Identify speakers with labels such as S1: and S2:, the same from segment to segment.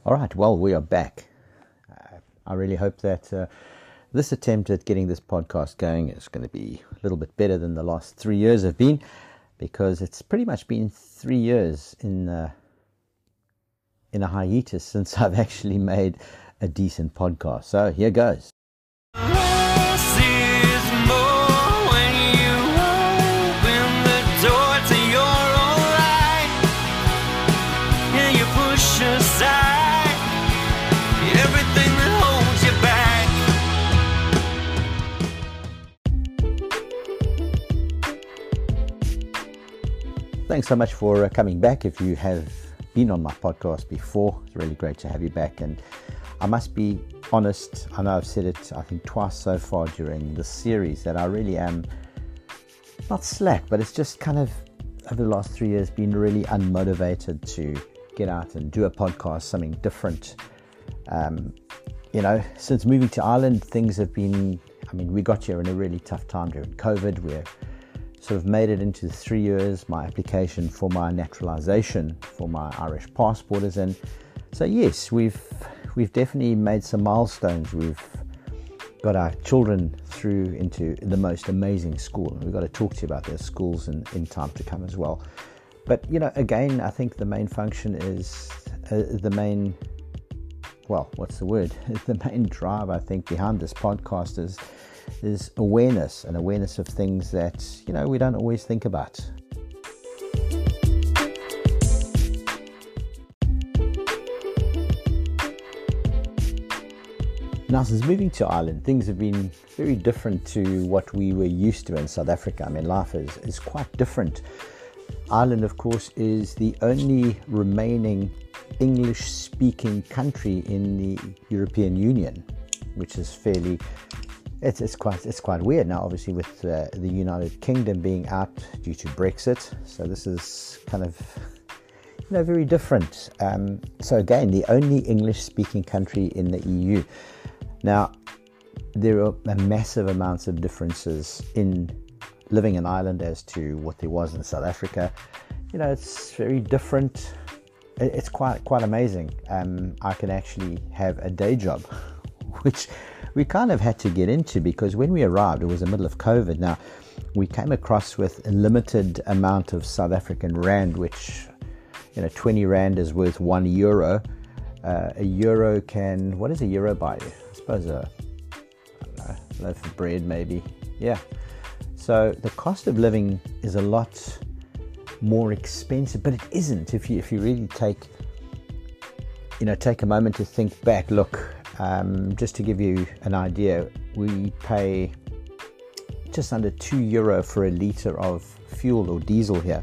S1: All right, well, we are back. I really hope that this attempt at getting this podcast going is going to be a little bit better than the last 3 years have been, because it's pretty much been 3 years in a hiatus since I've actually made a decent podcast. So here goes. Thanks so much for coming back. If you have been on my podcast before, it's really great to have you back. And I must be honest, I know I've said it, I think twice so far during this series, that I really am not slack, but it's just kind of over the last 3 years been really unmotivated to get out and do a podcast, something different. Since moving to Ireland, things have been, we got here in a really tough time during COVID. We're sort of made it into 3 years. My application for my naturalization for my Irish passport is in. So yes, we've definitely made some milestones. We've got our children through into the most amazing school, and we've got to talk to you about those schools in time to come as well. But again, I think the main function is the main drive, I think, behind this podcast is awareness, and awareness of things that we don't always think about. Now, since moving to Ireland, things have been very different to what we were used to in South Africa. Life is quite different. Ireland, of course, is the only remaining English-speaking country in the European Union, which is fairly It's quite weird now, obviously, with the United Kingdom being out due to Brexit. So this is kind of very different. So again, the only English-speaking country in the EU. Now, there are massive amounts of differences in living in Ireland as to what there was in South Africa. It's very different. It's quite amazing. I can actually have a day job, which we kind of had to get into, because when we arrived, it was the middle of COVID. Now, we came across with a limited amount of South African rand, which 20 rand is worth €1. A euro what does a euro buy you? I suppose a loaf of bread, maybe. Yeah. So the cost of living is a lot more expensive, but it isn't. If you really take a moment to think back. Look, just to give you an idea, we pay just under €2 for a litre of fuel or diesel here.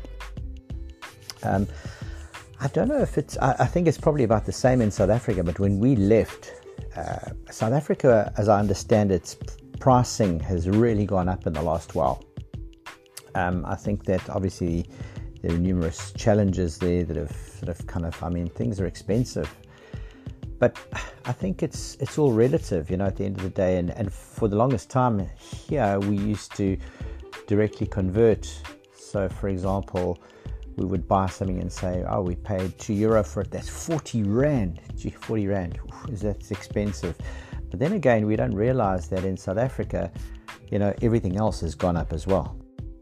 S1: I don't know if I think it's probably about the same in South Africa, but when we left, South Africa, as I understand, its pricing has really gone up in the last while. I think that obviously there are numerous challenges there that have sort of things are expensive. But I think it's all relative, at the end of the day. And for the longest time here, we used to directly convert. So, for example, we would buy something and say, oh, we paid €2 for it. That's 40 rand. Gee, 40 rand. That's expensive. But then again, we don't realize that in South Africa, everything else has gone up as well.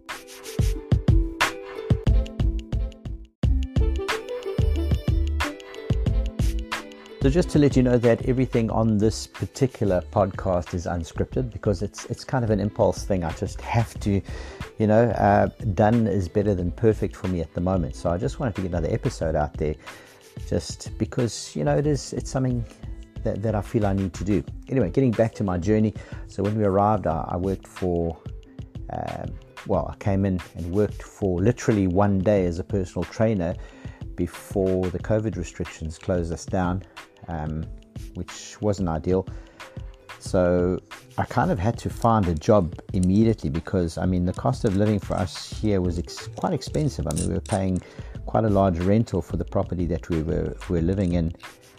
S1: So just to let you know that everything on this particular podcast is unscripted, because it's kind of an impulse thing. I just have to, done is better than perfect for me at the moment. So I just wanted to get another episode out there, just because, it's something that I feel I need to do. Anyway, getting back to my journey. So when we arrived, I worked for, I came in and worked for literally 1 day as a personal trainer before the COVID restrictions closed us down. Which wasn't ideal. So I kind of had to find a job immediately, because the cost of living for us here was quite expensive. We were paying quite a large rental for the property that we were living in.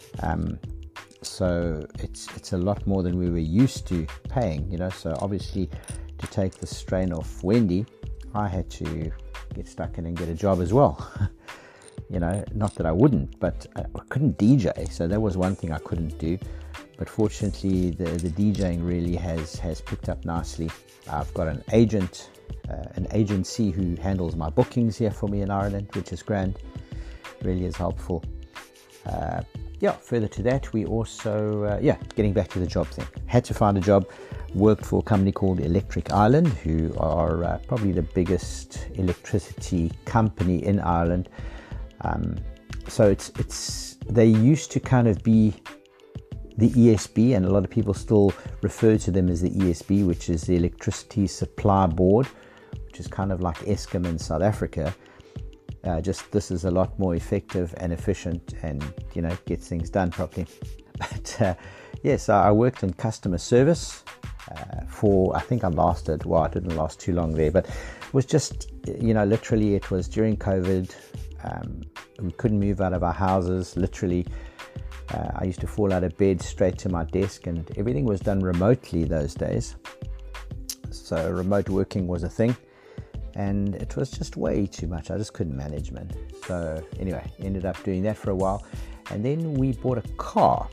S1: So it's a lot more than we were used to paying, So obviously, to take the strain off Wendy, I had to get stuck in and get a job as well. not that I wouldn't, but I couldn't DJ. So that was one thing I couldn't do. But fortunately, the DJing really has picked up nicely. I've got an agency who handles my bookings here for me in Ireland, which is grand. Really is helpful. Further to that, we also, getting back to the job thing. Had to find a job. Worked for a company called Electric Ireland, who are probably the biggest electricity company in Ireland. So they used to kind of be the ESB, and a lot of people still refer to them as the ESB, which is the Electricity Supply Board, which is kind of like Eskom in South Africa. Just this is a lot more effective and efficient, and gets things done properly. But so I worked in customer service for, I think I lasted, I didn't last too long there, but it was just, literally it was during COVID. We couldn't move out of our houses, literally. I used to fall out of bed straight to my desk, and everything was done remotely those days. So remote working was a thing, and it was just way too much. I just couldn't manage, man. So anyway, ended up doing that for a while, and then we bought a car.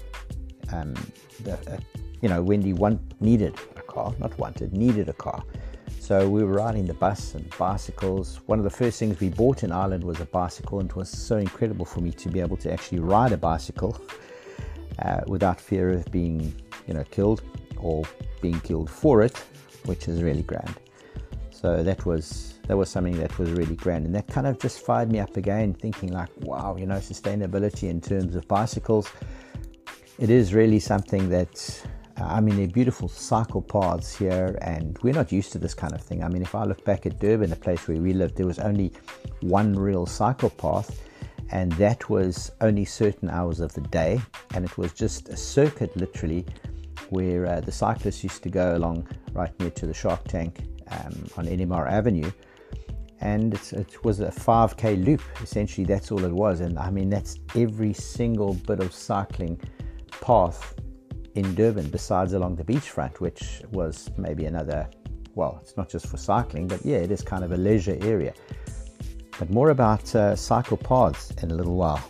S1: Wendy needed a car, needed a car. So we were riding the bus and bicycles. One of the first things we bought in Ireland was a bicycle, and it was so incredible for me to be able to actually ride a bicycle without fear of being, killed or being killed for it, which is really grand. So that was something that was really grand, and that kind of just fired me up again, thinking like, wow, sustainability in terms of bicycles. It is really something that, they're beautiful cycle paths here, and we're not used to this kind of thing. If I look back at Durban, a place where we lived, there was only one real cycle path, and that was only certain hours of the day, and it was just a circuit, literally, where the cyclists used to go along right near to the Shark Tank on NMR Avenue, and it was a 5k loop. Essentially, that's all it was, and that's every single bit of cycling path in Durban, besides along the beachfront, which was maybe another, it's not just for cycling, but it is kind of a leisure area. But more about cycle paths in a little while.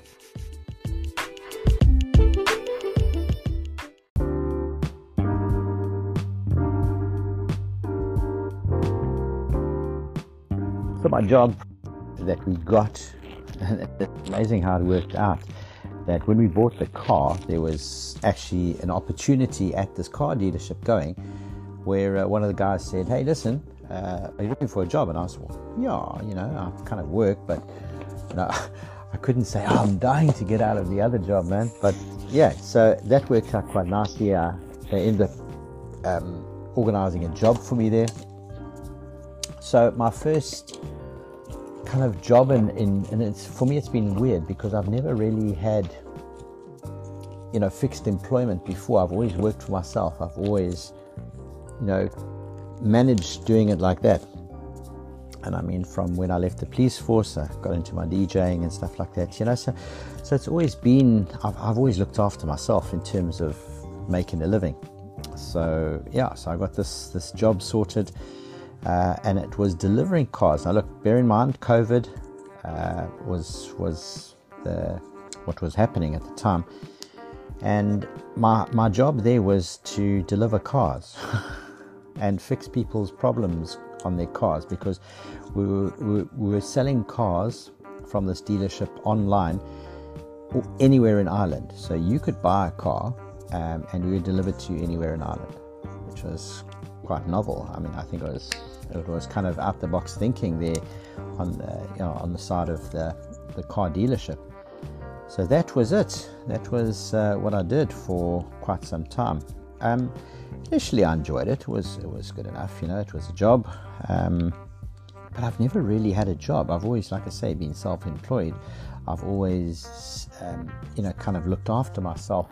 S1: So my job that we got, and it's amazing how it worked out, that when we bought the car, there was actually an opportunity at this car dealership going, where one of the guys said, "Hey, listen, are you looking for a job?" And I said, "Well, I kind of work, but I couldn't say, I'm dying to get out of the other job, man." But so that worked out quite nicely. They ended up organizing a job for me there. So my first kind of job, and it's, for me, it's been weird because I've never really had fixed employment before. I've always worked for myself. I've always managed doing it like that. And from when I left the police force, I got into my DJing and stuff like that, so it's always been, I've always looked after myself in terms of making a living. So I got this job sorted, and it was delivering cars. Now look, bear in mind, COVID was what was happening at the time, and my job there was to deliver cars and fix people's problems on their cars, because we were selling cars from this dealership online or anywhere in Ireland. So you could buy a car and we would deliver to you anywhere in Ireland, which was quite novel. I think it was kind of out the box thinking there on the side of the car dealership. So that was it. That was what I did for quite some time. Initially I enjoyed it. It was good enough, it was a job. But I've never really had a job. I've always, like I say, been self-employed. I've always, kind of looked after myself.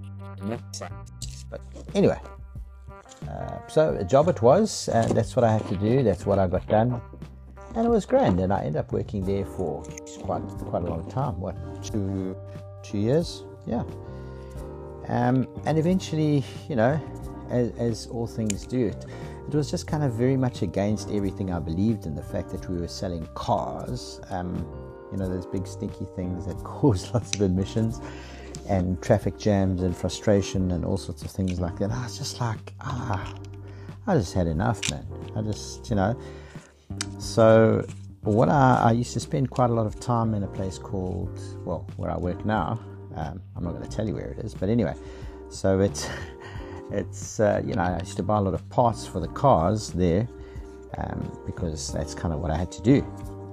S1: But anyway, so a job it was, and that's what I had to do. That's what I got done, and it was grand. And I ended up working there for quite a long time. What, 2 years? Yeah. And eventually, as all things do, it was just kind of very much against everything I believed in. The fact that we were selling cars, those big stinky things that cause lots of emissions and traffic jams and frustration and all sorts of things like that. I was just like, I just had enough, man. So what I used to spend quite a lot of time in a place called, where I work now. I'm not going to tell you where it is, but anyway, so it's I used to buy a lot of parts for the cars there, because that's kind of what I had to do.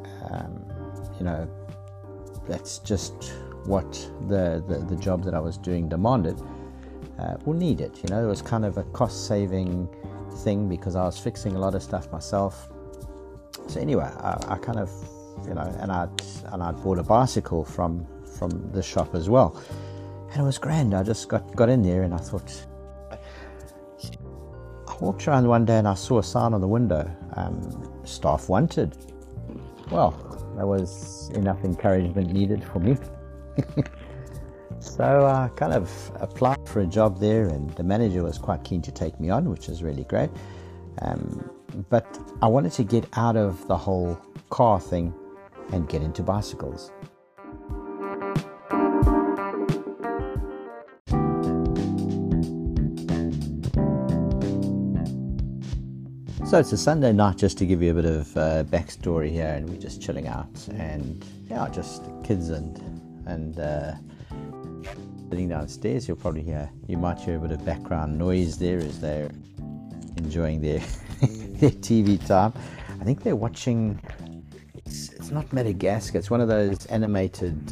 S1: That's just what the job that I was doing demanded or needed. It was kind of a cost-saving thing because I was fixing a lot of stuff myself. So anyway, I kind of, and I'd bought a bicycle from the shop as well, and it was grand. I just got in there and I thought, I walked around one day and I saw a sign on the window, staff wanted. Well, that was enough encouragement needed for me. So I kind of applied for a job there, and the manager was quite keen to take me on, which is really great. But I wanted to get out of the whole car thing and get into bicycles. So it's a Sunday night, just to give you a bit of backstory here, and we're just chilling out, and just kids and sitting downstairs. You might hear a bit of background noise there as they're enjoying their their TV time. I think they're watching. It's not Madagascar. It's one of those animated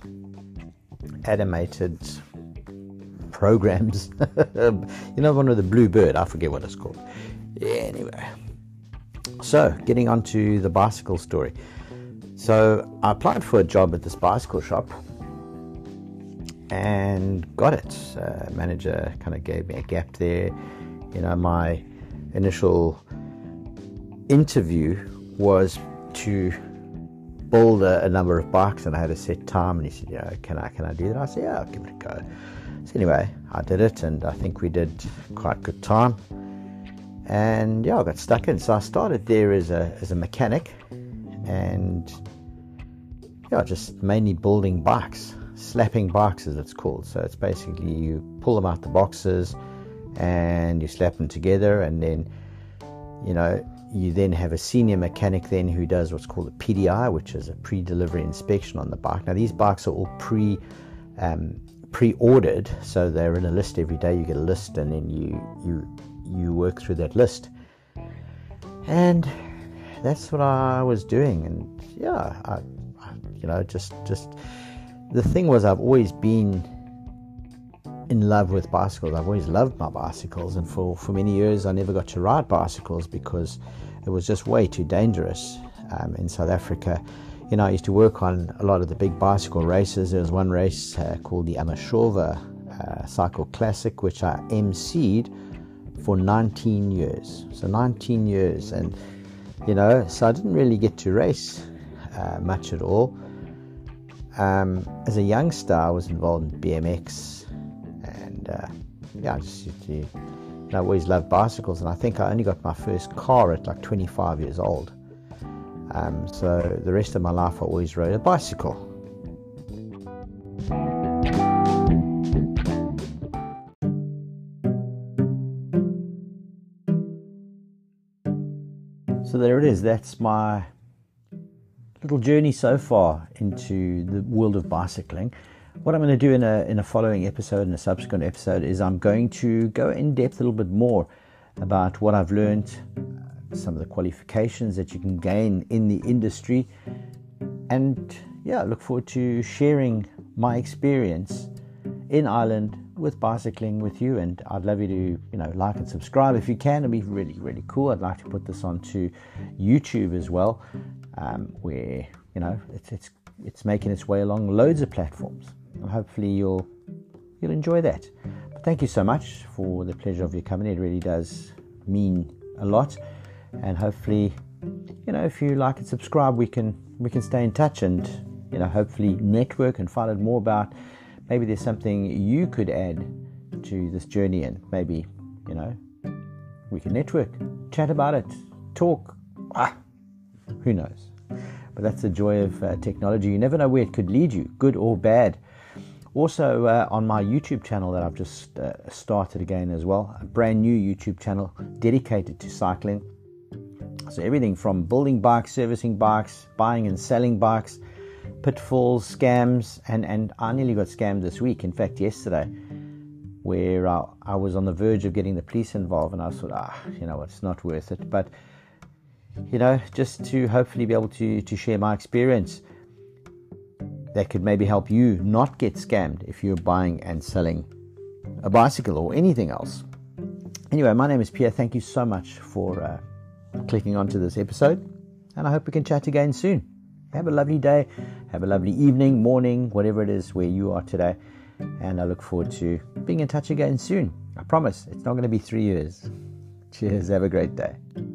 S1: programs. One with the blue bird. I forget what it's called. Anyway, so getting on to the bicycle story. So I applied for a job at this bicycle shop and got it. Manager kind of gave me a gap there. My initial interview was to build a number of bikes, and I had a set time, and he said, can I do that? I said, I'll give it a go. So anyway, I did it, and I think we did quite good time. And I got stuck in. So I started there as a mechanic, and just mainly building bikes, slapping bikes as it's called. So it's basically you pull them out the boxes and you slap them together, and then you then have a senior mechanic then who does what's called a PDI, which is a pre-delivery inspection on the bike. Now these bikes are all pre-ordered, so they're in a list every day. You get a list, and then you work through that list, and that's what I was doing. And just the thing was, I've always been in love with bicycles. I've always loved my bicycles, and for many years I never got to ride bicycles because it was just way too dangerous. In South Africa, I used to work on a lot of the big bicycle races. There was one race called the Amashova Cycle Classic, which I emceed for 19 years. So 19 years, and so I didn't really get to race much at all. As a youngster, I was involved in BMX, and I just used to, I always loved bicycles, and I think I only got my first car at like 25 years old. So the rest of my life I always rode a bicycle. So there it is. That's my little journey so far into the world of bicycling. What I'm going to do in a following episode, in a subsequent episode, is I'm going to go in depth a little bit more about what I've learned, some of the qualifications that you can gain in the industry, and look forward to sharing my experience in Ireland with bicycling with you. And I'd love you to like and subscribe if you can. It'd be really, really cool. I'd like to put this onto YouTube as well, where it's making its way along loads of platforms, and hopefully you'll enjoy that. But thank you so much for the pleasure of your company. It really does mean a lot. And hopefully, if you like and subscribe, we can stay in touch, and hopefully network and find out more about, maybe there's something you could add to this journey, and maybe we can network, chat about it, talk. Who knows? But that's the joy of technology. You never know where it could lead you, good or bad. Also, on my YouTube channel that I've just started again as well, a brand new YouTube channel dedicated to cycling. So everything from building bikes, servicing bikes, buying and selling bikes, pitfalls, scams, and I nearly got scammed this week. In fact, yesterday, where I was on the verge of getting the police involved, and I thought, you know what, it's not worth it. But, you know, just to hopefully be able to share my experience that could maybe help you not get scammed if you're buying and selling a bicycle or anything else. Anyway, my name is Pierre. Thank you so much for clicking onto this episode, and I hope we can chat again soon. Have a lovely day, have a lovely evening, morning, whatever it is where you are today, and I look forward to being in touch again soon. I promise it's not going to be 3 years. Cheers, have a great day.